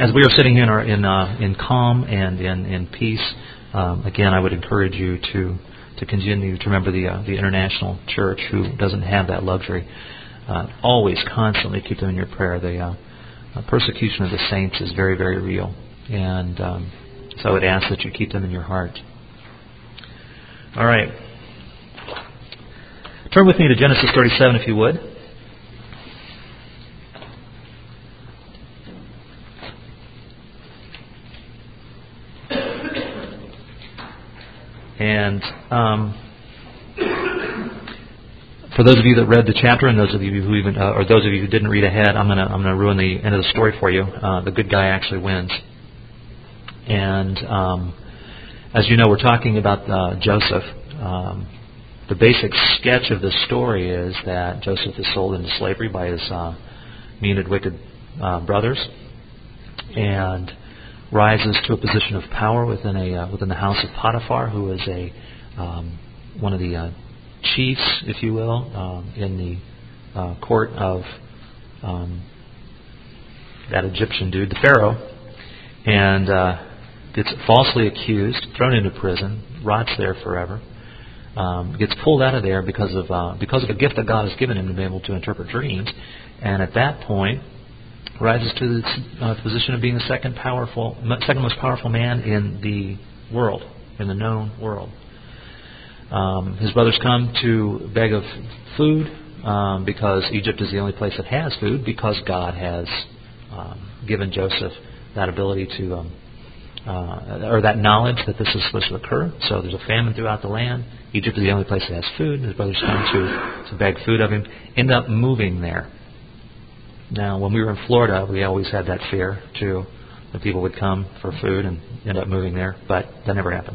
as we are sitting in calm and in peace, again, I would encourage you to continue to remember the International Church, who doesn't have that luxury. Always, constantly keep them in your prayer. The persecution of the saints is very, very real, and so I would ask that you keep them in your heart. All right. Turn with me to Genesis 37, if you would. And for those of you that read the chapter, and those of you who or those of you who didn't read ahead, I'm gonna ruin the end of the story for you. The good guy actually wins. And as you know, we're talking about Joseph. The basic sketch of the story is that Joseph is sold into slavery by his mean and wicked brothers, and rises to a position of power within the house of Potiphar, who is one of the chiefs, if you will, in the court of that Egyptian dude, the Pharaoh, and gets falsely accused, thrown into prison, rots there forever. Gets pulled out of there because of a gift that God has given him to be able to interpret dreams, and at that point rises to the position of being the second most powerful man in the world, in the known world. His brothers come to beg of food because Egypt is the only place that has food, because God has given Joseph that ability to, or that knowledge that this is supposed to occur. So there's a famine throughout the land. Egypt is the only place that has food. His brothers come to beg food of him, end up moving there. Now, when we were in Florida, we always had that fear, too, that people would come for food and end up moving there, but that never happened.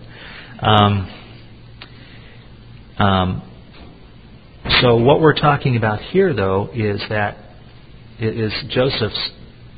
So what we're talking about here, though, is that it is Joseph's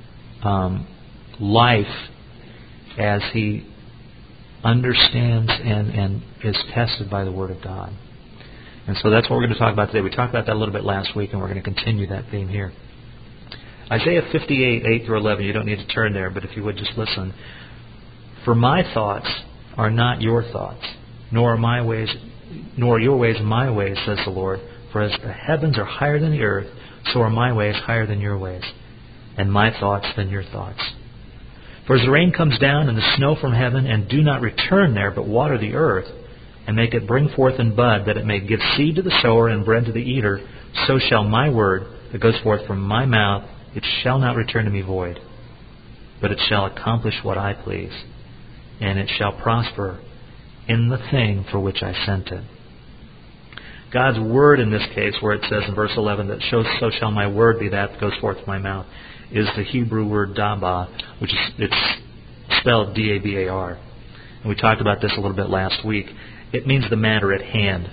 life as he understands and is tested by the Word of God. And so that's what we're going to talk about today. We talked about that a little bit last week, and we're going to continue that theme here. Isaiah 58, 8 through 11, you don't need to turn there, but if you would just listen. For my thoughts are not your thoughts, nor are your ways my ways, says the Lord. For as the heavens are higher than the earth, so are my ways higher than your ways, and my thoughts than your thoughts. For as the rain comes down and the snow from heaven, and do not return there, but water the earth, and make it bring forth and bud, that it may give seed to the sower and bread to the eater, so shall my word that goes forth from my mouth, it shall not return to me void, but it shall accomplish what I please, and it shall prosper in the thing for which I sent it. God's word in this case, where it says in verse 11 that so shall my word be that goes forth from my mouth, is the Hebrew word dabar, which is it's spelled D-A-B-A-R. And we talked about this a little bit last week. It means the matter at hand.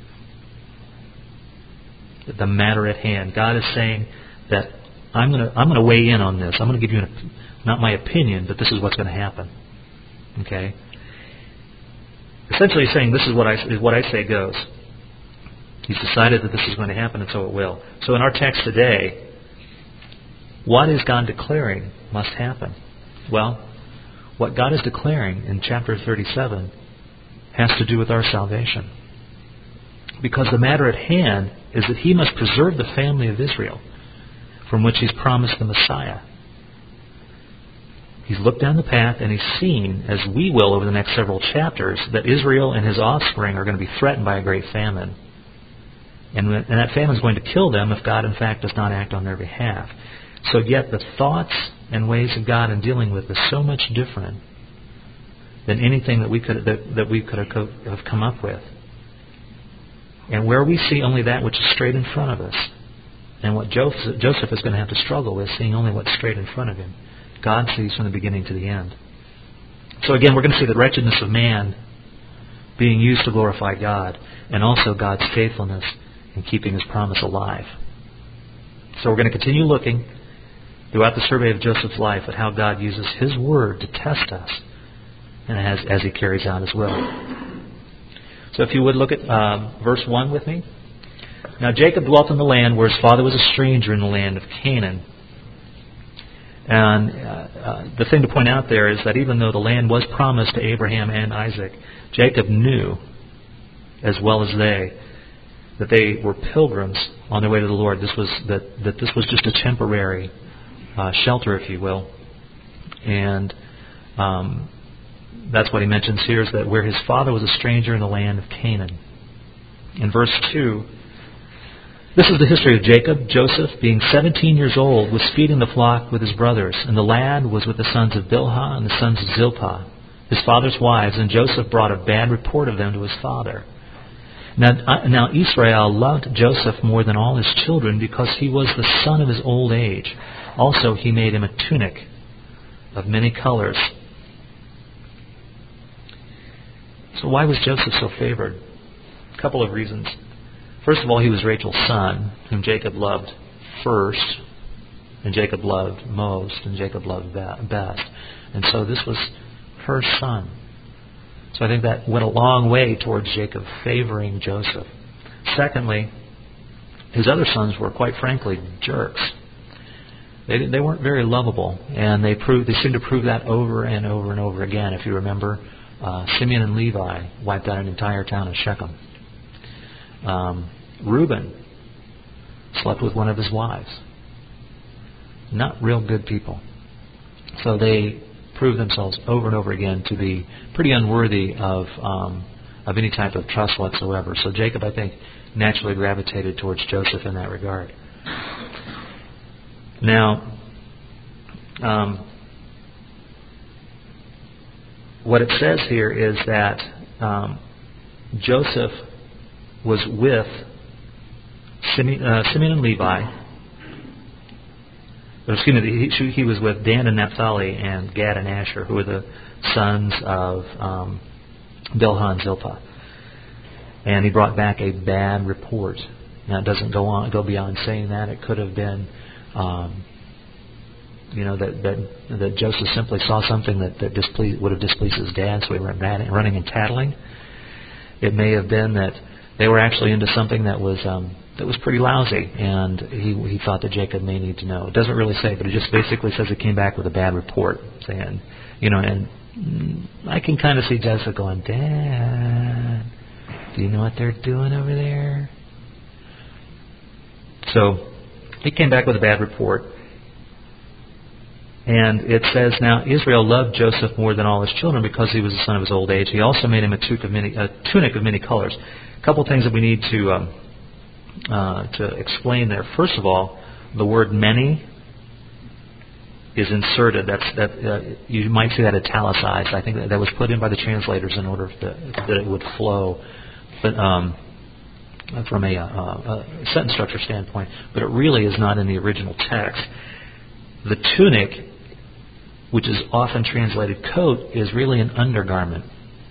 The matter at hand. God is saying that I'm going to weigh in on this. I'm going to give you not my opinion, but this is what's going to happen. Okay. Essentially, he's saying this is what I say goes. He's decided that this is going to happen, and so it will. So in our text today, what is God declaring must happen? Well, what God is declaring in chapter 37 has to do with our salvation. Because the matter at hand is that He must preserve the family of Israel, from which He's promised the Messiah. He's looked down the path and He's seen, as we will over the next several chapters, that Israel and his offspring are going to be threatened by a great famine. And that famine is going to kill them if God, in fact, does not act on their behalf. So yet the thoughts and ways of God in dealing with is so much different than anything that we could have come up with. And where we see only that which is straight in front of us, and what Joseph is going to have to struggle with, seeing only what's straight in front of him, God sees from the beginning to the end. So again, we're going to see the wretchedness of man being used to glorify God, and also God's faithfulness in keeping His promise alive. So we're going to continue looking throughout the survey of Joseph's life at how God uses His Word to test us, and as He carries out His will. So if you would look at verse 1 with me. Now Jacob dwelt in the land where his father was a stranger in the land of Canaan. And the thing to point out there is that even though the land was promised to Abraham and Isaac, Jacob knew, as well as they, that they were pilgrims on their way to the Lord. This was just a temporary shelter, if you will. And that's what he mentions here, is that where his father was a stranger in the land of Canaan. In verse 2, this is the history of Jacob. Joseph, being 17 years old, was feeding the flock with his brothers, and the lad was with the sons of Bilhah and the sons of Zilpah, his father's wives, and Joseph brought a bad report of them to his father. Now Israel loved Joseph more than all his children, because he was the son of his old age. Also he made him a tunic of many colors. So why was Joseph so favored? A couple of reasons. First of all, he was Rachel's son, whom Jacob loved first, and Jacob loved most, and Jacob loved best. And so this was her son. So I think that went a long way towards Jacob favoring Joseph. Secondly, his other sons were, quite frankly, jerks. They weren't very lovable, and they seemed to prove that over and over and over again. If you remember, Simeon and Levi wiped out an entire town of Shechem. Reuben slept with one of his wives. Not real good people. So they proved themselves over and over again to be pretty unworthy of any type of trust whatsoever. So Jacob, I think, naturally gravitated towards Joseph in that regard. Now, what it says here is that Joseph was with Simeon and Levi. He was with Dan and Naphtali and Gad and Asher, who were the sons of Bilhah and Zilpah. And he brought back a bad report. Now it doesn't go beyond saying that. It could have been, that Joseph simply saw something that would have displeased his dad, so he went running and tattling. It may have been that they were actually into something that was pretty lousy, and he thought that Jacob may need to know. It doesn't really say, but it just basically says it came back with a bad report, saying, and I can kind of see Joseph going, Dad, do you know what they're doing over there? So he came back with a bad report. And it says, now Israel loved Joseph more than all his children, because he was the son of his old age. He also made him a tunic of many colors. A couple things that we need to explain there. First of all, the word many is inserted. You might see that italicized. I think that was put in by the translators in order that it would flow, but from a sentence structure standpoint. But it really is not in the original text. The tunic, which is often translated coat, is really an undergarment.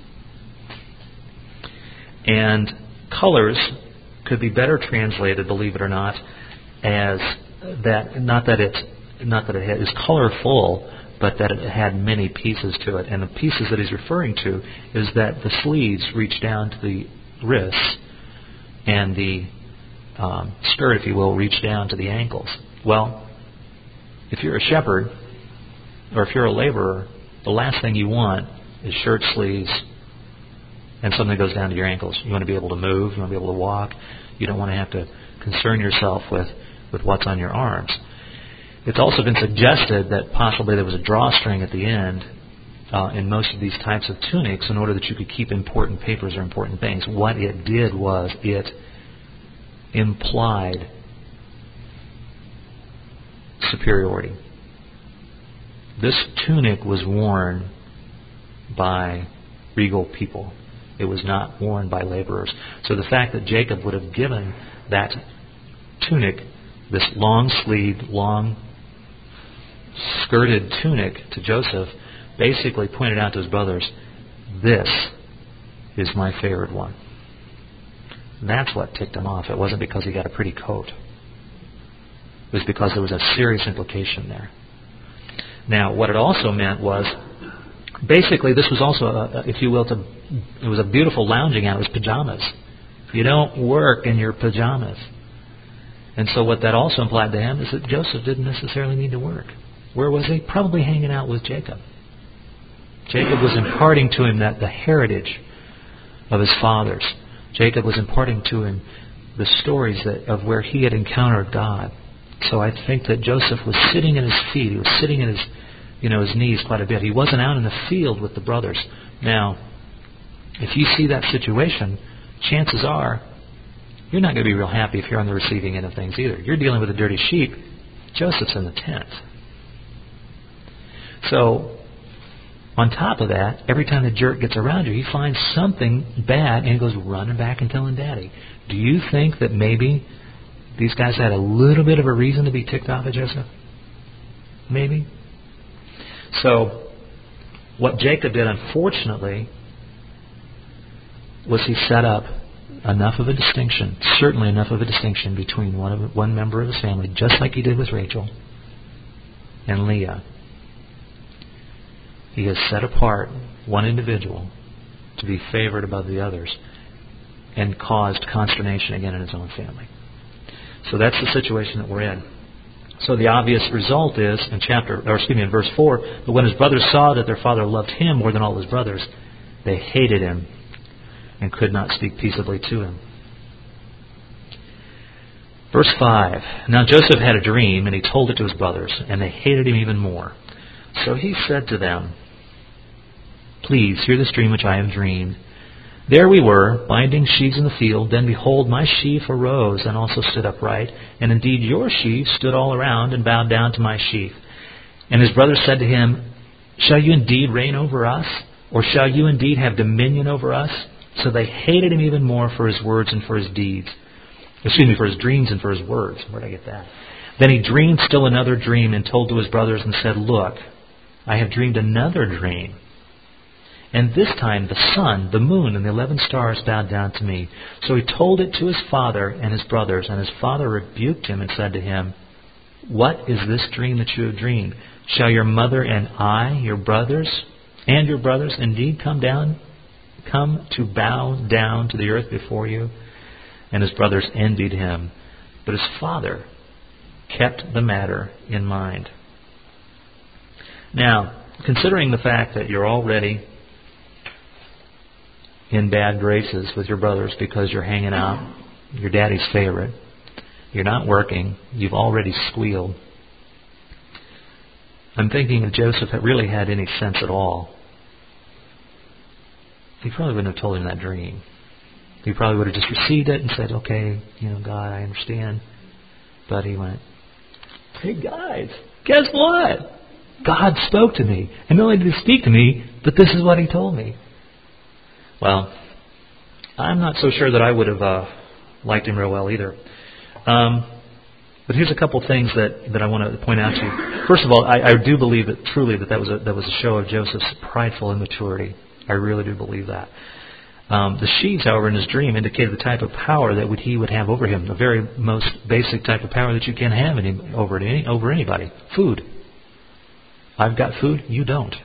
And colors could be better translated, believe it or not, as that not that it is colorful, but that it had many pieces to it. And the pieces that he's referring to is that the sleeves reach down to the wrists, and the skirt, if you will, reach down to the ankles. Well, if you're a shepherd, or if you're a laborer, the last thing you want is shirt sleeves and something that goes down to your ankles. You want to be able to move. You want to be able to walk. You don't want to have to concern yourself with what's on your arms. It's also been suggested that possibly there was a drawstring at the end in most of these types of tunics in order that you could keep important papers or important things. What it did was it implied superiority. This tunic was worn by regal people. It was not worn by laborers. So the fact that Jacob would have given that tunic, this long-sleeved, long-skirted tunic to Joseph, basically pointed out to his brothers, this is my favored one. And that's what ticked him off. It wasn't because he got a pretty coat. It was because there was a serious implication there. Now, what it also meant was, basically, this was also, if you will, it was a beautiful lounging out. It was pajamas. You don't work in your pajamas. And so what that also implied to him is that Joseph didn't necessarily need to work. Where was he? Probably hanging out with Jacob. Jacob was imparting to him the heritage of his fathers. Jacob was imparting to him the stories of where he had encountered God. So I think that Joseph was sitting at his feet. He was sitting at his knees quite a bit. He wasn't out in the field with the brothers. Now, if you see that situation, chances are you're not going to be real happy if you're on the receiving end of things either. You're dealing with a dirty sheep. Joseph's in the tent. So, on top of that, every time the jerk gets around you, he finds something bad and he goes running back and telling Daddy. Do you think that maybe these guys had a little bit of a reason to be ticked off at Joseph? Maybe. So, what Jacob did, unfortunately, was he set up enough of a distinction, certainly enough of a distinction between one member of his family, just like he did with Rachel and Leah. He has set apart one individual to be favored above the others and caused consternation again in his own family. So that's the situation that we're in. So the obvious result is in verse 4, but when his brothers saw that their father loved him more than all his brothers, they hated him and could not speak peaceably to him. Verse 5, now Joseph had a dream, and he told it to his brothers, and they hated him even more. So he said to them, please hear this dream which I have dreamed. There we were, binding sheaves in the field. Then behold, my sheaf arose and also stood upright. And indeed your sheaves stood all around and bowed down to my sheaf. And his brothers said to him, shall you indeed reign over us? Or shall you indeed have dominion over us? So they hated him even more for his words and for his deeds. For his dreams and for his words. Where did I get that? Then he dreamed still another dream and told to his brothers and said, look, I have dreamed another dream. And this time the sun, the moon, and the 11 stars bowed down to me. So he told it to his father and his brothers, and his father rebuked him and said to him, what is this dream that you have dreamed? Shall your mother and I, your brothers, indeed come to bow down to the earth before you? And his brothers envied him. But his father kept the matter in mind. Now, considering the fact that you're already in bad graces with your brothers because you're hanging out, your daddy's favorite, you're not working, you've already squealed, I'm thinking if Joseph had really had any sense at all, he probably wouldn't have told him that dream. He probably would have just received it and said, okay, God, I understand. But he went, hey guys, guess what? God spoke to me. And not only did he speak to me, but this is what he told me. Well, I'm not so sure that I would have liked him real well either. But here's a couple things that I want to point out to you. First of all, I do believe that truly that was a show of Joseph's prideful immaturity. I really do believe that. The sheaves, however, in his dream indicated the type of power that he would have over him, the very most basic type of power that you can have over anybody. Food. I've got food, you don't.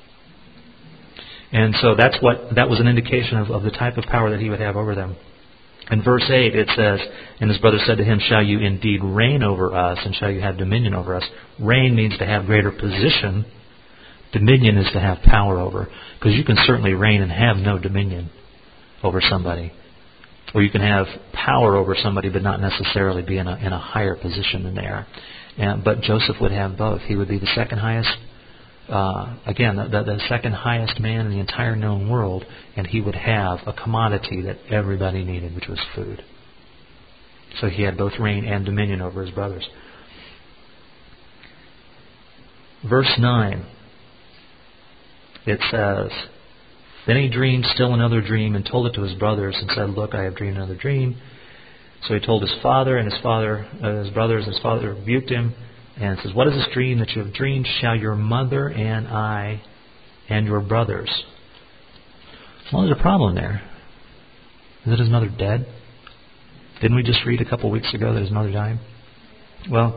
And so that was an indication of the type of power that he would have over them. In verse 8 it says, and his brother said to him, shall you indeed reign over us, and shall you have dominion over us? Reign means to have greater position. Dominion is to have power over. Because you can certainly reign and have no dominion over somebody. Or you can have power over somebody but not necessarily be in a higher position than they are. But Joseph would have both. He would be the second highest, the second highest man in the entire known world, and he would have a commodity that everybody needed, which was food. So he had both reign and dominion over his brothers. Verse 9, it says, then he dreamed still another dream and told it to his brothers and said, look, I have dreamed another dream. So he told his father and his brothers, and his father rebuked him and says, what is this dream that you have dreamed? Shall your mother and I and your brothers? Well, there's a problem there. Isn't his mother dead? Didn't we just read a couple weeks ago that his mother died? Well,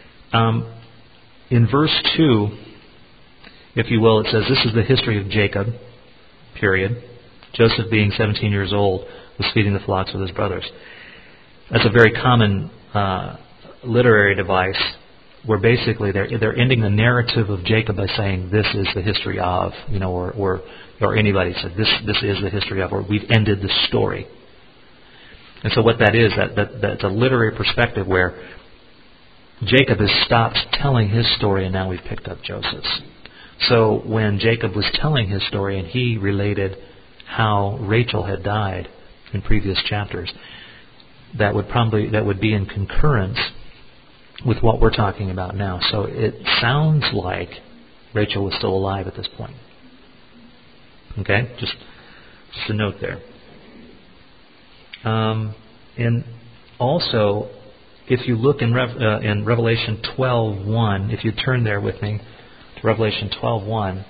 in verse 2, if you will, it says, this is the history of Jacob, period. Joseph, being 17 years old, was feeding the flocks with his brothers. That's a very common literary device where basically they're ending the narrative of Jacob by saying this is the history of, or anybody said this is the history of, or we've ended the story. And so what that is, that's a literary perspective where Jacob has stopped telling his story and now we've picked up Joseph's. So when Jacob was telling his story and he related how Rachel had died in previous chapters, that would be in concurrence with what we're talking about now. So it sounds like Rachel was still alive at this point. Okay? Just a note there. And also, if you look in Revelation 12:1, if you turn there with me to Revelation 12:1,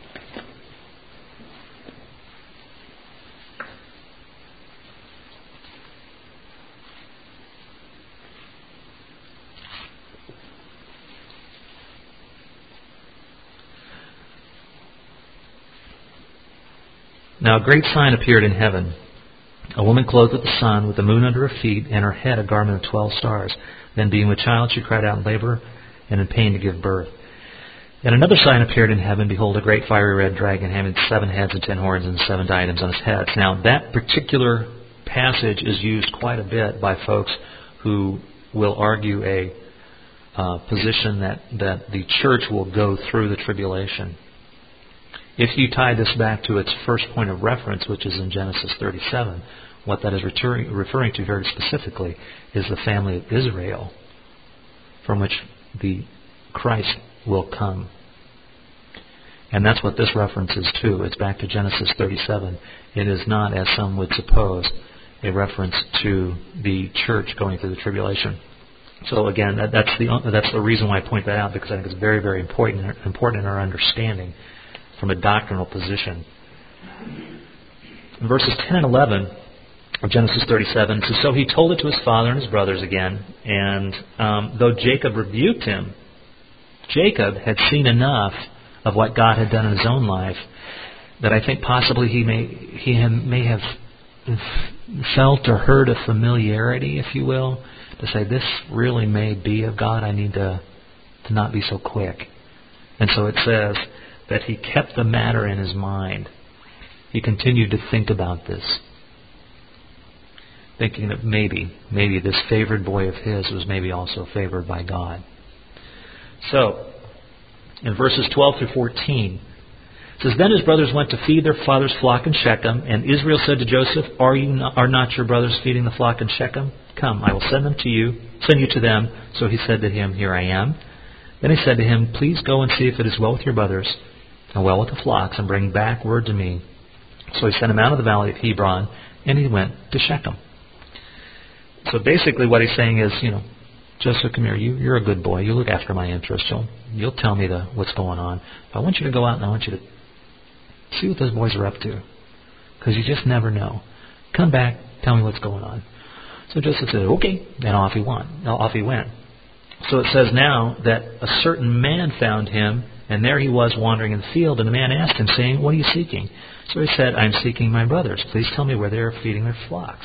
now a great sign appeared in heaven. A woman clothed with the sun, with the moon under her feet, and her head a garment of 12 stars. Then being with child, she cried out in labor and in pain to give birth. And another sign appeared in heaven. Behold, a great fiery red dragon having 7 heads and 10 horns and 7 diadems on his heads. Now, that particular passage is used quite a bit by folks who will argue a position that the church will go through the tribulation. If you tie this back to its first point of reference, which is in Genesis 37, what that is referring to very specifically is the family of Israel, from which the Christ will come. And that's what this reference is to. It's back to Genesis 37. It is not, as some would suppose, a reference to the church going through the tribulation. So again, that's the reason why I point that out, because I think it's very, very important in our understanding from a doctrinal position. In verses 10 and 11 of Genesis 37, it says, so he told it to his father and his brothers again, and though Jacob rebuked him, Jacob had seen enough of what God had done in his own life that I think possibly he may have felt or heard a familiarity, if you will, to say, this really may be of God. I need to not be so quick. And so it says that he kept the matter in his mind. He continued to think about this, thinking that maybe this favored boy of his was maybe also favored by God. So, in verses 12 through 14, it says, then his brothers went to feed their father's flock in Shechem, and Israel said to Joseph, are not your brothers feeding the flock in Shechem? Come, I will send you to them. So he said to him, here I am. Then he said to him, please go and see if it is well with your brothers, and well with the flocks, and bring back word to me. So he sent him out of the valley of Hebron, and he went to Shechem. So basically what he's saying is, Joseph, come here. You're a good boy. You look after my interests. You'll tell me what's going on. But I want you to go out and I want you to see what those boys are up to, because you just never know. Come back. Tell me what's going on. So Joseph said, okay. And off he went. So it says now that a certain man found him, and there he was wandering in the field, and the man asked him, saying, what are you seeking? So he said, I'm seeking my brothers. Please tell me where they are feeding their flocks.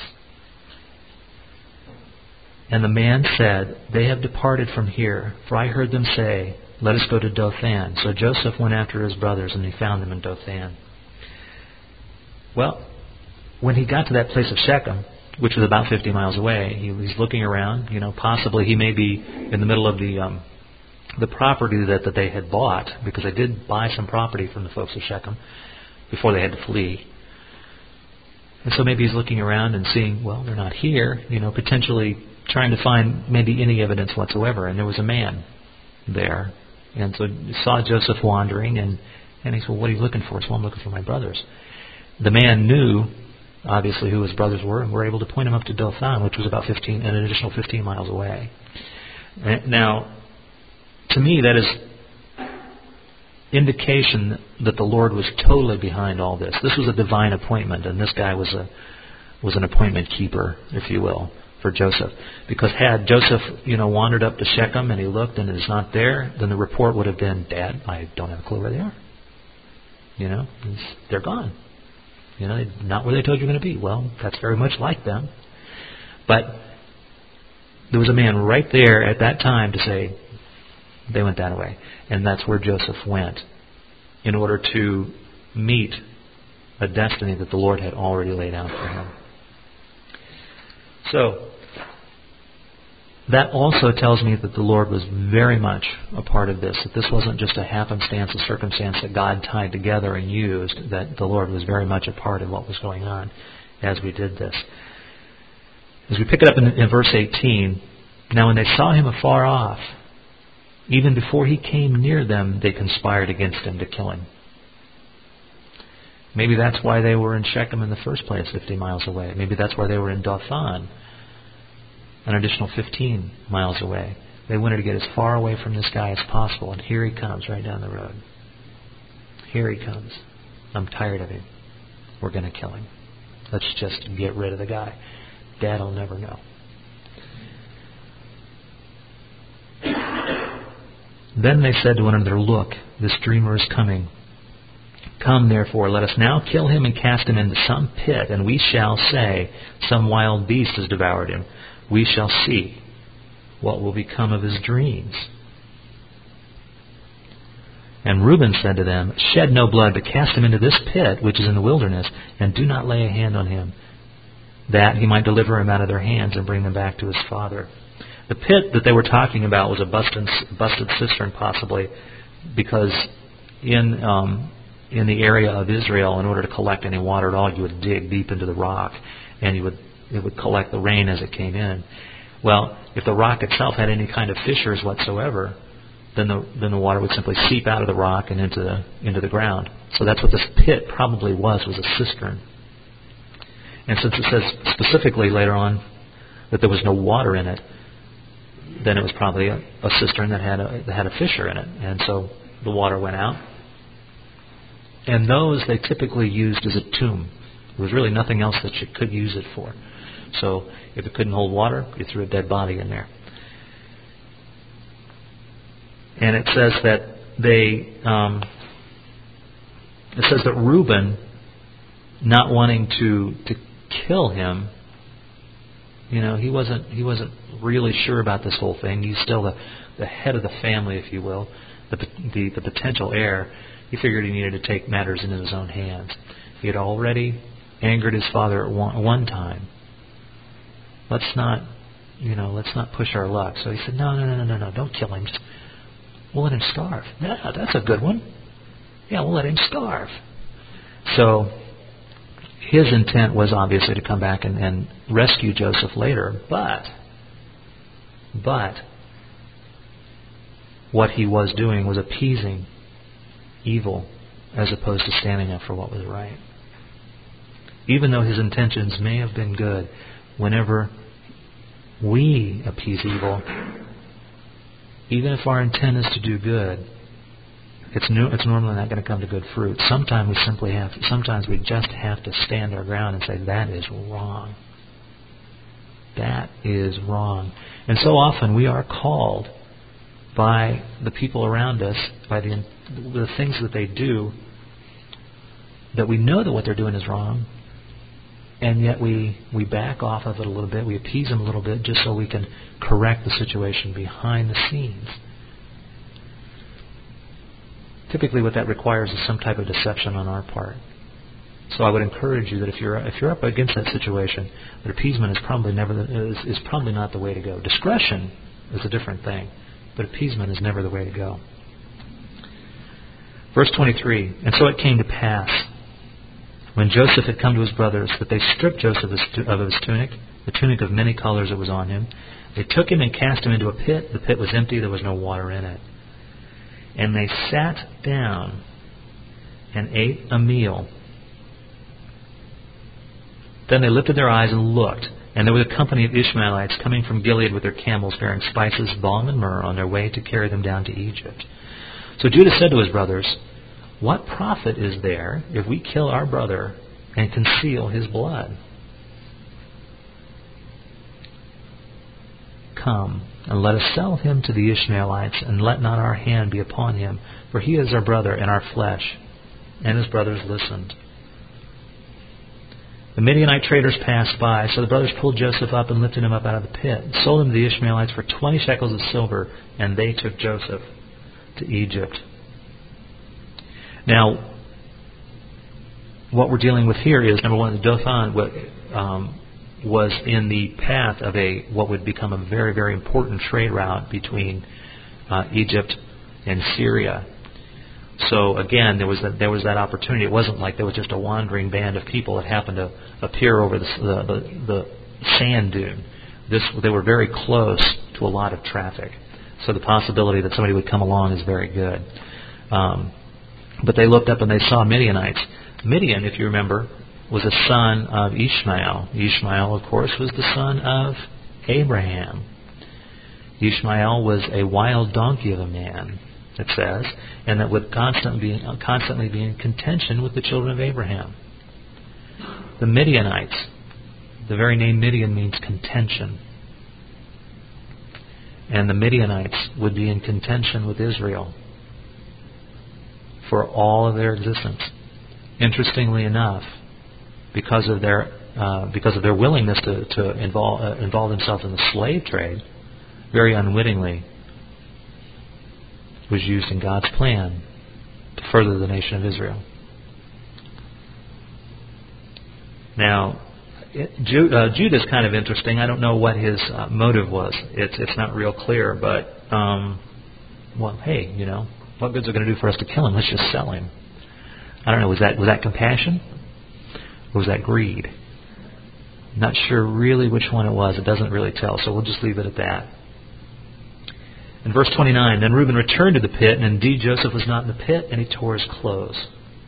And the man said, they have departed from here, for I heard them say, let us go to Dothan. So Joseph went after his brothers, and he found them in Dothan. Well, when he got to that place of Shechem, which was about 50 miles away, he's looking around. Possibly he may be in the middle of the property that they had bought, because they did buy some property from the folks of Shechem before they had to flee. And so maybe he's looking around and seeing, well, they're not here, potentially trying to find maybe any evidence whatsoever. And there was a man there. And so he saw Joseph wandering, and he said, well, what are you looking for? So I'm looking for my brothers. The man knew, obviously, who his brothers were, and were able to point him up to Dothan, which was about an additional 15 miles away. Now, to me, that is indication that the Lord was totally behind all this. This was a divine appointment, and this guy was an appointment keeper, if you will, for Joseph. Because had Joseph, wandered up to Shechem and he looked and it's not there, then the report would have been, Dad, I don't have a clue where they are. They're gone. Not where they told you going to be. Well, that's very much like them. But there was a man right there at that time to say, They went that way. And that's where Joseph went in order to meet a destiny that the Lord had already laid out for him. So, that also tells me that the Lord was very much a part of this, that this wasn't just a happenstance, a circumstance that God tied together and used, that the Lord was very much a part of what was going on as we did this. As we pick it up in verse 18, now when they saw him afar off, even before he came near them, they conspired against him to kill him. Maybe that's why they were in Shechem in the first place, 50 miles away. Maybe that's why they were in Dothan, an additional 15 miles away. They wanted to get as far away from this guy as possible, and here he comes right down the road. Here he comes. I'm tired of him. We're going to kill him. Let's just get rid of the guy. Dad will never know. Then they said to one another, look, this dreamer is coming. Come, therefore, let us now kill him and cast him into some pit, and we shall say, some wild beast has devoured him. We shall see what will become of his dreams. And Reuben said to them, shed no blood, but cast him into this pit which is in the wilderness, and do not lay a hand on him, that he might deliver him out of their hands and bring them back to his father. The pit that they were talking about was a busted cistern, possibly, because in the area of Israel, in order to collect any water at all, you would dig deep into the rock, and it would collect the rain as it came in. Well, if the rock itself had any kind of fissures whatsoever, then the water would simply seep out of the rock and into the ground. So that's what this pit probably was a cistern. And since it says specifically later on that there was no water in it, then it was probably a cistern that had a fissure in it. And so the water went out. And those they typically used as a tomb. There was really nothing else that you could use it for. So if it couldn't hold water, you threw a dead body in there. And it says that Reuben, not wanting to kill him, he wasn't really sure about this whole thing. He's still the head of the family, if you will, the potential heir. He figured he needed to take matters into his own hands. He had already angered his father at one time. Let's not push our luck. So he said, no, don't kill him. We'll let him starve. Yeah, that's a good one. Yeah, we'll let him starve. So his intent was obviously to come back and rescue Joseph later, but what he was doing was appeasing evil as opposed to standing up for what was right. Even though his intentions may have been good, whenever we appease evil, even if our intent is to do good, it's normally not going to come to good fruit. Sometimes we just have to stand our ground and say, that is wrong. That is wrong. And so often we are called by the people around us, by the things that they do, that we know that what they're doing is wrong, and yet we back off of it a little bit, we appease them a little bit just so we can correct the situation behind the scenes. Typically what that requires is some type of deception on our part. So I would encourage you that if you're up against that situation, that appeasement is probably not the way to go. Discretion is a different thing, but appeasement is never the way to go. Verse 23, and so it came to pass, when Joseph had come to his brothers, that they stripped Joseph of his tunic, the tunic of many colors that was on him. They took him and cast him into a pit. The pit was empty, there was no water in it. And they sat down and ate a meal. Then they lifted their eyes and looked, and there was a company of Ishmaelites coming from Gilead with their camels, bearing spices, balm, and myrrh on their way to carry them down to Egypt. So Judah said to his brothers, what profit is there if we kill our brother and conceal his blood? Come, and let us sell him to the Ishmaelites, and let not our hand be upon him, for he is our brother and our flesh. And his brothers listened. The Midianite traders passed by, so the brothers pulled Joseph up and lifted him up out of the pit, and sold him to the Ishmaelites for 20 shekels of silver, and they took Joseph. to Egypt. Now, what we're dealing with here is, number one, Dothan was in the path of what would become a very, very important trade route between Egypt and Syria. So again, there was that opportunity. It wasn't like there was just a wandering band of people that happened to appear over the sand dune. They were very close to a lot of traffic. So the possibility that somebody would come along is very good. But they looked up and they saw Midianites. Midian, if you remember, was a son of Ishmael. Ishmael, of course, was the son of Abraham. Ishmael was a wild donkey of a man, it says, and that would constantly be in contention with the children of Abraham. The Midianites, the very name Midian means contention. And the Midianites would be in contention with Israel for all of their existence. Interestingly enough, because of their willingness to involve themselves in the slave trade, very unwittingly was used in God's plan to further the nation of Israel. Now, Judah is kind of interesting. I don't know what his motive was. It's not real clear, but well, hey, what good's it going to do for us to kill him? Let's just sell him. I don't know. Was that compassion, or was that greed? Not sure really which one it was. It doesn't really tell, so we'll just leave it at that. In verse 29, then Reuben returned to the pit, and indeed Joseph was not in the pit, and he tore his clothes.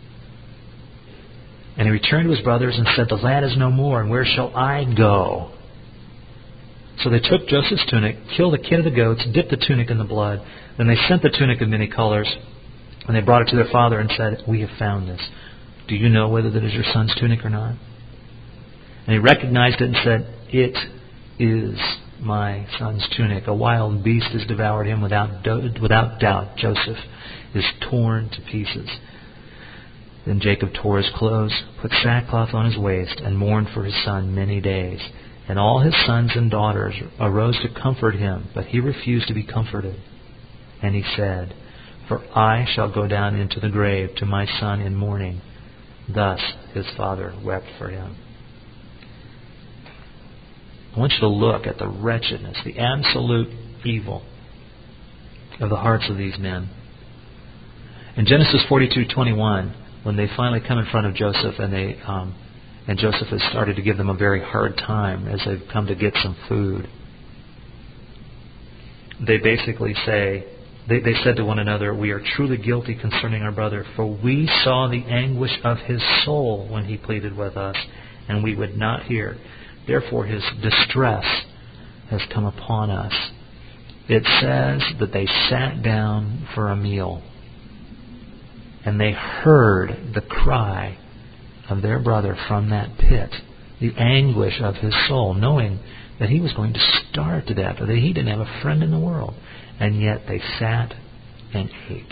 And he returned to his brothers and said, the lad is no more, and where shall I go? So they took Joseph's tunic, killed a kid of the goats, dipped the tunic in the blood. Then they sent the tunic of many colors, and they brought it to their father and said, we have found this. Do you know whether that is your son's tunic or not? And he recognized it and said, it is my son's tunic. A wild beast has devoured him without doubt. Joseph is torn to pieces. Then Jacob tore his clothes, put sackcloth on his waist, and mourned for his son many days. And all his sons and daughters arose to comfort him, but he refused to be comforted. And he said, for I shall go down into the grave to my son in mourning. Thus his father wept for him. I want you to look at the wretchedness, the absolute evil of the hearts of these men. In Genesis 42:21, when they finally come in front of Joseph and Joseph has started to give them a very hard time as they've come to get some food, they basically say, they said to one another, we are truly guilty concerning our brother, for we saw the anguish of his soul when he pleaded with us, and we would not hear. Therefore his distress has come upon us. It says that they sat down for a meal, and they heard the cry of their brother from that pit, the anguish of his soul, knowing that he was going to starve to death, or that he didn't have a friend in the world. And yet they sat and ate.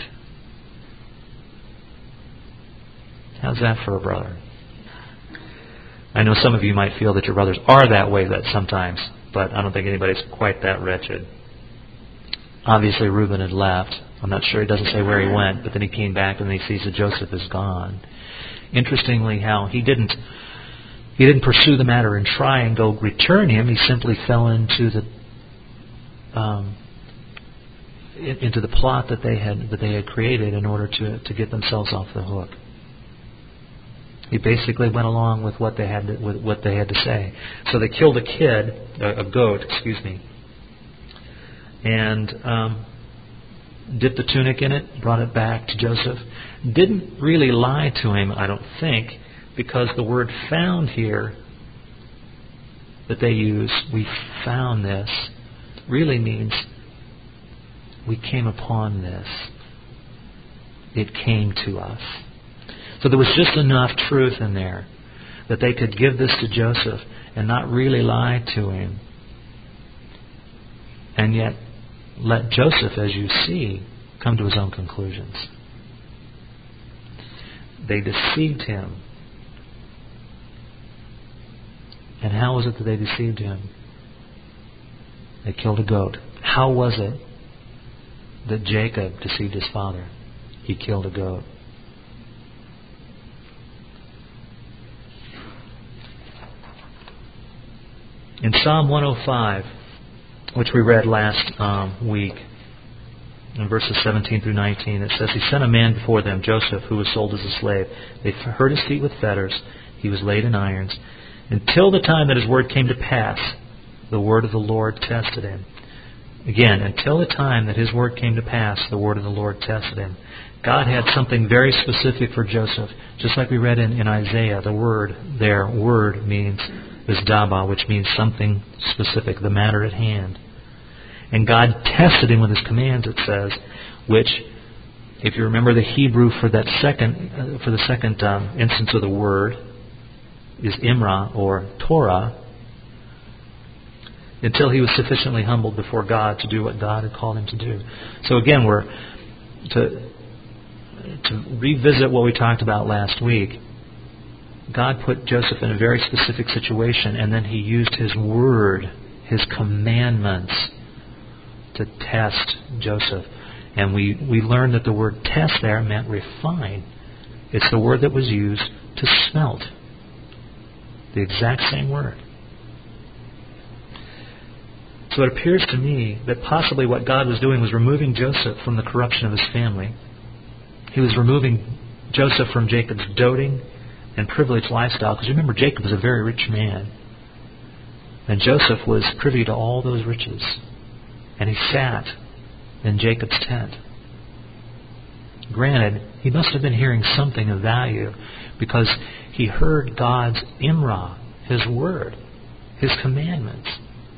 How's that for a brother? I know some of you might feel that your brothers are that way sometimes, but I don't think anybody's quite that wretched. Obviously Reuben had left. I'm not sure, it doesn't say where he went, but then he came back and he sees that Joseph is gone. Interestingly, how he didn't pursue the matter and try and go return him. He simply fell into the plot that they had created in order to get themselves off the hook. He basically went along with what they had to say. So they killed a goat, and dipped the tunic in it, brought it back to Joseph. Didn't really lie to him, I don't think, because the word found here that they use, we found this, really means we came upon this. It came to us. So there was just enough truth in there that they could give this to Joseph and not really lie to him. And yet let Joseph, as you see, come to his own conclusions. They deceived him. And how was it that they deceived him? They killed a goat. How was it that Jacob deceived his father. He killed a goat. In Psalm 105, which we read last week, in verses 17 through 19, it says, He sent a man before them, Joseph, who was sold as a slave. They hurt his feet with fetters. He was laid in irons. Until the time that his word came to pass, the word of the Lord tested him. Again, until the time that his word came to pass, the word of the Lord tested him. God had something very specific for Joseph. Just like we read in Isaiah, the word there, word means Vizdaba, which means something specific, the matter at hand. And God tested him with His commands, it says, which, if you remember the Hebrew for that second instance of the word, is Imra or Torah, until he was sufficiently humbled before God to do what God had called him to do. So again, we're to revisit what we talked about last week. God put Joseph in a very specific situation, and then He used His word, His commandments, to test Joseph. And we learned that the word test there meant refine. It's the word that was used to smelt. The exact same word. So it appears to me that possibly what God was doing was removing Joseph from the corruption of his family. He was removing Joseph from Jacob's doting and privileged lifestyle. Because remember, Jacob was a very rich man. And Joseph was privy to all those riches. And he sat in Jacob's tent. Granted, he must have been hearing something of value, because he heard God's Imra, His word, His commandments.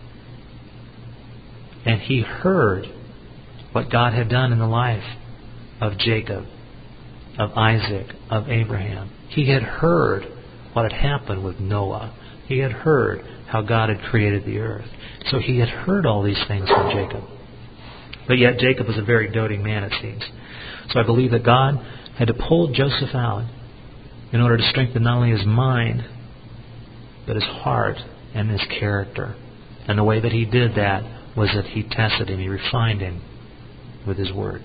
And he heard what God had done in the life of Jacob, of Isaac, of Abraham. He had heard what had happened with Noah. He had heard how God had created the earth. So he had heard all these things from Jacob. But yet Jacob was a very doting man, it seems. So I believe that God had to pull Joseph out in order to strengthen not only his mind, but his heart and his character. And the way that He did that was that He tested him, He refined him with His word.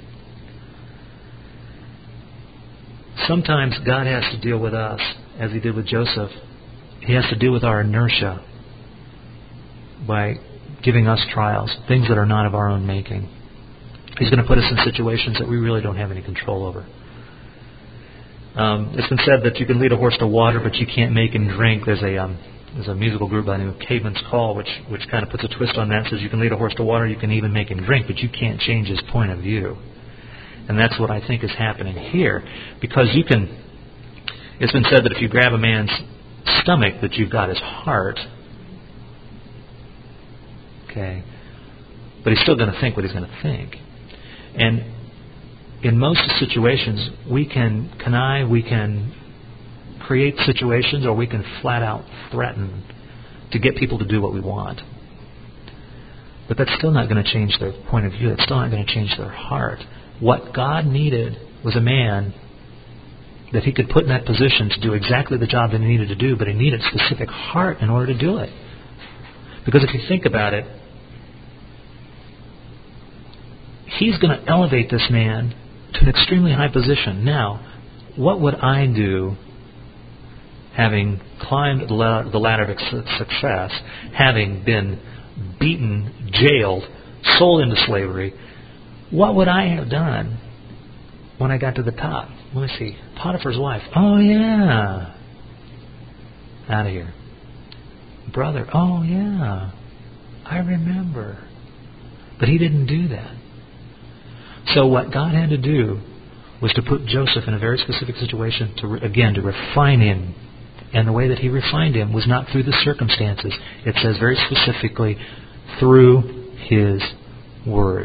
Sometimes God has to deal with us, as He did with Joseph. He has to deal with our inertia by giving us trials, things that are not of our own making. He's going to put us in situations that we really don't have any control over. It's been said that you can lead a horse to water, but you can't make him drink. There's a musical group by the name of Caveman's Call, which kind of puts a twist on that. It says you can lead a horse to water, you can even make him drink, but you can't change his point of view. And that's what I think is happening here. Because it's been said that if you grab a man's stomach, that you've got his heart. Okay. But he's still going to think what he's going to think. And in most situations, we can connive, we can create situations, or we can flat out threaten to get people to do what we want. But that's still not going to change their point of view. It's still not going to change their heart. What God needed was a man that He could put in that position to do exactly the job that He needed to do, but He needed a specific heart in order to do it. Because if you think about it, He's going to elevate this man to an extremely high position. Now, what would I do, having climbed the ladder of success, having been beaten, jailed, sold into slavery? What would I have done when I got to the top? Let me see. Potiphar's wife. Oh, yeah. Out of here. Brother. Oh, yeah. I remember. But he didn't do that. So what God had to do was to put Joseph in a very specific situation to refine him. And the way that He refined him was not through the circumstances. It says very specifically, through His word.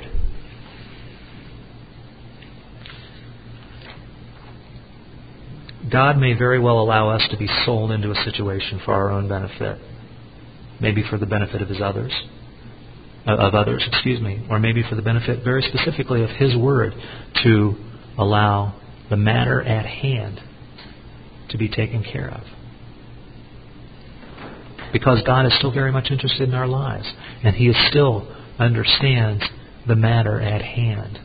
God may very well allow us to be sold into a situation for our own benefit. Maybe for the benefit of others, or maybe for the benefit very specifically of His word, to allow the matter at hand to be taken care of. Because God is still very much interested in our lives, and He still understands the matter at hand.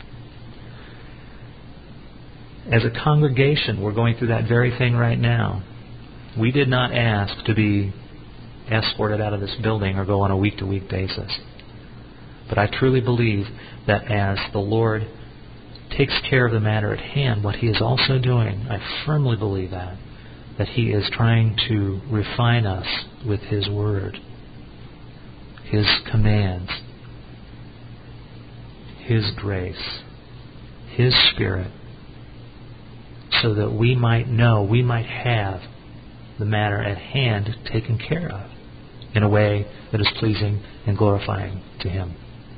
As a congregation, we're going through that very thing right now. We did not ask to be escorted out of this building or go on a week-to-week basis. But I truly believe that as the Lord takes care of the matter at hand, what He is also doing, I firmly believe that He is trying to refine us with His Word, His commands, His grace, His Spirit, so that we might know, we might have the matter at hand taken care of in a way that is pleasing and glorifying to Him.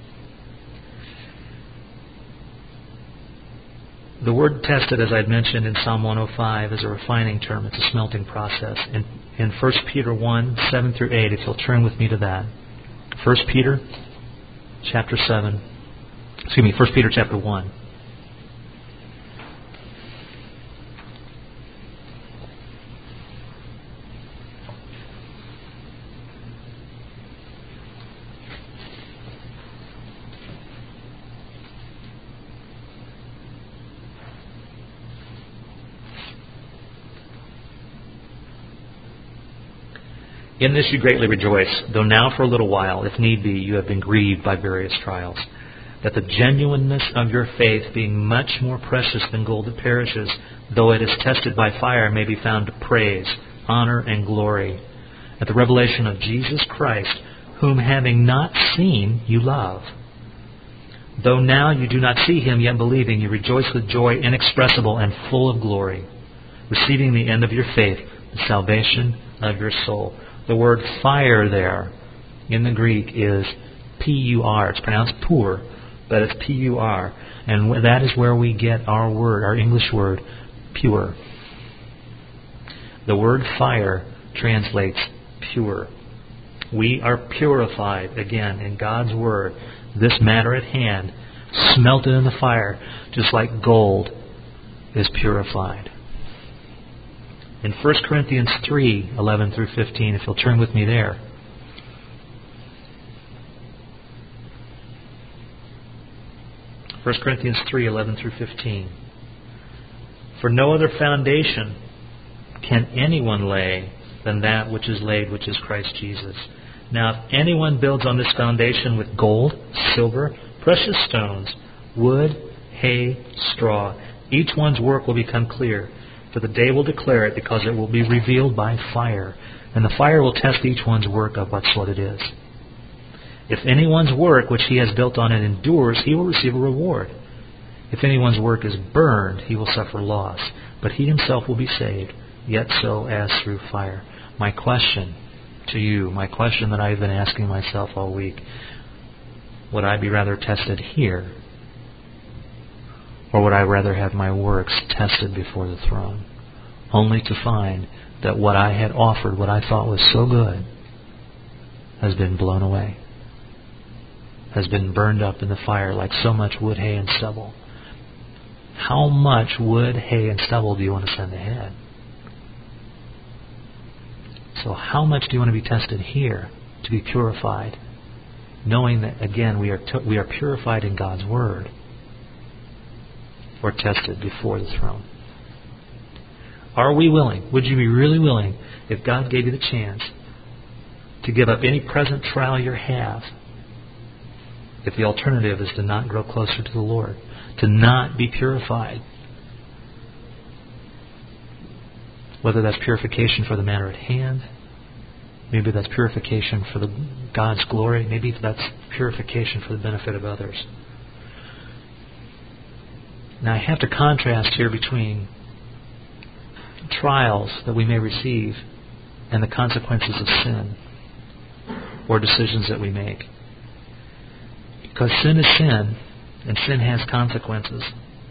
The word tested, as I'd mentioned in Psalm 105, is a refining term. It's a smelting process. In 1 Peter 1, 7 through 8, if you'll turn with me to that. 1 Peter chapter 1. In this you greatly rejoice, though now for a little while, if need be, you have been grieved by various trials, that the genuineness of your faith, being much more precious than gold that perishes, though it is tested by fire, may be found to praise, honor, and glory at the revelation of Jesus Christ, whom having not seen, you love. Though now you do not see Him, yet believing, you rejoice with joy inexpressible and full of glory, receiving the end of your faith, the salvation of your soul. The word fire there in the Greek is P-U-R. It's pronounced pur, but it's P-U-R. And that is where we get our word, our English word, pure. The word fire translates pure. We are purified, again, in God's Word. This matter at hand, smelted in the fire, just like gold is purified. In 1 Corinthians 3, 11 through 15, if you'll turn with me there. First Corinthians 3, 11 through 15. For no other foundation can anyone lay than that which is laid, which is Christ Jesus. Now if anyone builds on this foundation with gold, silver, precious stones, wood, hay, straw, each one's work will become clear. For the day will declare it, because it will be revealed by fire. And the fire will test each one's work of what sort it is. If anyone's work which he has built on it endures, he will receive a reward. If anyone's work is burned, he will suffer loss. But he himself will be saved, yet so as through fire. My question to you, my question that I've been asking myself all week, would I be rather tested here? Or would I rather have my works tested before the throne, only to find that what I had offered, what I thought was so good, has been blown away, has been burned up in the fire like so much wood, hay, and stubble? How much wood, hay, and stubble do you want to send ahead? So how much do you want to be tested here to be purified, knowing that, again, we are purified in God's Word, or tested before the throne? Are we willing? Would you be really willing, if God gave you the chance, to give up any present trial you have, if the alternative is to not grow closer to the Lord, to not be purified? Whether that's purification for the matter at hand, maybe that's purification for God's glory, maybe that's purification for the benefit of others. Now I have to contrast here between trials that we may receive and the consequences of sin or decisions that we make. Because sin is sin, and sin has consequences.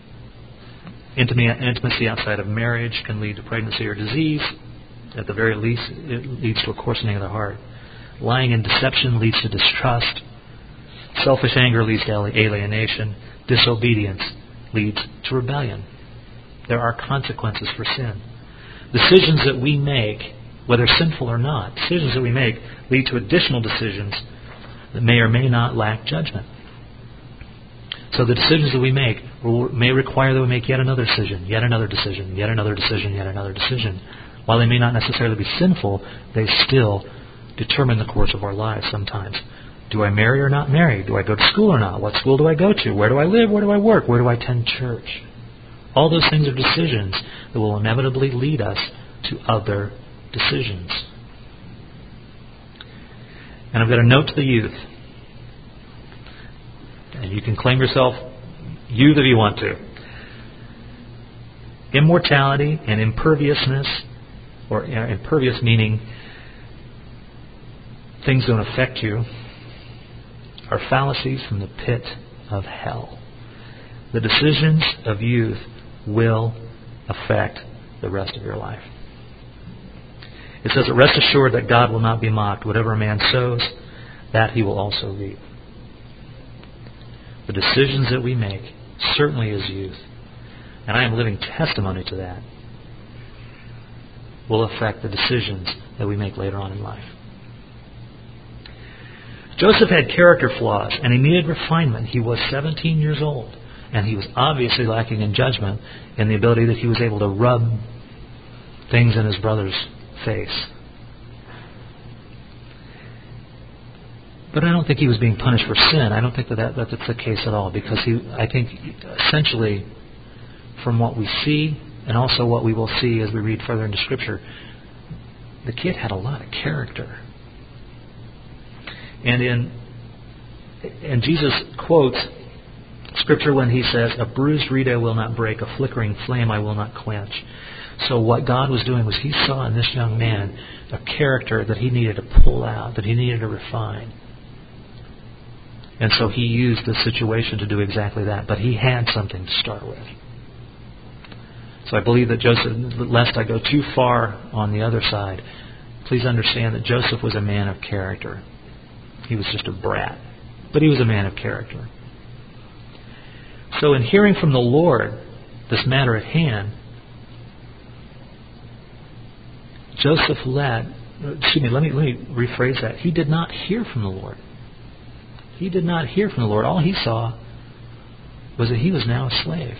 Intimacy outside of marriage can lead to pregnancy or disease. At the very least, it leads to a coarsening of the heart. Lying and deception leads to distrust. Selfish anger leads to alienation. Disobedience leads to rebellion. There are consequences for sin. Decisions that we make, whether sinful or not, decisions that we make lead to additional decisions that may or may not lack judgment. So the decisions that we make may require that we make yet another decision, yet another decision, yet another decision, yet another decision. While they may not necessarily be sinful, they still determine the course of our lives sometimes. Do I marry or not marry? Do I go to school or not? What school do I go to? Where do I live? Where do I work? Where do I attend church? All those things are decisions that will inevitably lead us to other decisions. And I've got a note to the youth. And you can claim yourself youth if you want to. Immortality and imperviousness, or impervious meaning things don't affect you, are fallacies from the pit of hell. The decisions of youth will affect the rest of your life. It says, rest assured that God will not be mocked. Whatever a man sows, that he will also reap. The decisions that we make, certainly as youth, and I am living testimony to that, will affect the decisions that we make later on in life. Joseph had character flaws, and he needed refinement. He was 17 years old, and he was obviously lacking in judgment in the ability that he was able to rub things in his brother's face. But I don't think he was being punished for sin. I don't think that's the case at all, because I think essentially from what we see and also what we will see as we read further into Scripture, the kid had a lot of character. And Jesus quotes Scripture when he says, a bruised reed I will not break, a flickering flame I will not quench. So what God was doing was he saw in this young man a character that he needed to pull out, that he needed to refine. And so he used the situation to do exactly that. But he had something to start with. So I believe that Joseph, lest I go too far on the other side, please understand that Joseph was a man of character. He was just a brat. But he was a man of character. So in hearing from the Lord this matter at hand, Joseph let me rephrase that. He did not hear from the Lord. He did not hear from the Lord. All he saw was that he was now a slave.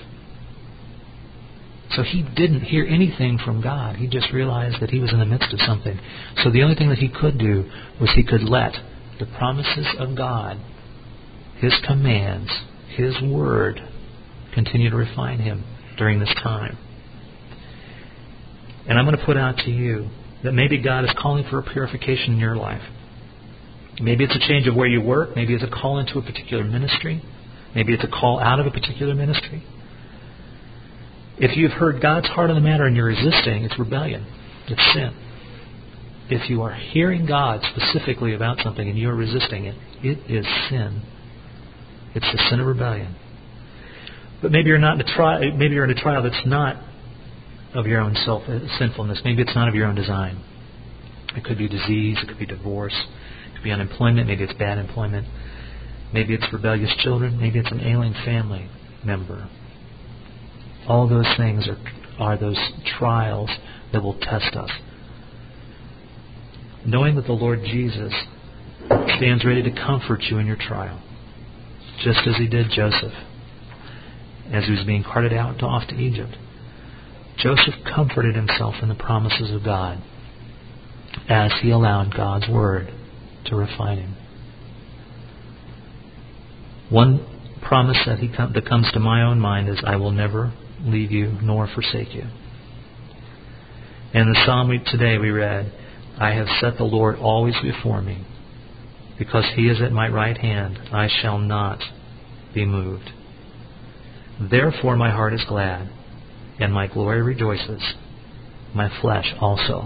So he didn't hear anything from God. He just realized that he was in the midst of something. So the only thing that he could do was he could let the promises of God, His commands, His Word, continue to refine him during this time. And I'm going to put out to you that maybe God is calling for a purification in your life. Maybe it's a change of where you work. Maybe it's a call into a particular ministry. Maybe it's a call out of a particular ministry. If you've heard God's heart on the matter and you're resisting, it's rebellion. It's sin. If you are hearing God specifically about something and you're resisting it, it is sin. It's the sin of rebellion. But maybe you're not in a trial. Maybe you're in a trial that's not of your own sinfulness. Maybe it's not of your own design. It could be disease. It could be divorce. It could be unemployment. Maybe it's bad employment. Maybe it's rebellious children. Maybe it's an ailing family member. All those things are those trials that will test us. Knowing that the Lord Jesus stands ready to comfort you in your trial, just as He did Joseph as he was being carted out off to Egypt. Joseph comforted himself in the promises of God as he allowed God's Word to refine him. One promise that comes to my own mind is, I will never leave you nor forsake you. In the psalm today we read, I have set the Lord always before me. Because He is at my right hand, I shall not be moved. Therefore my heart is glad, and my glory rejoices. My flesh also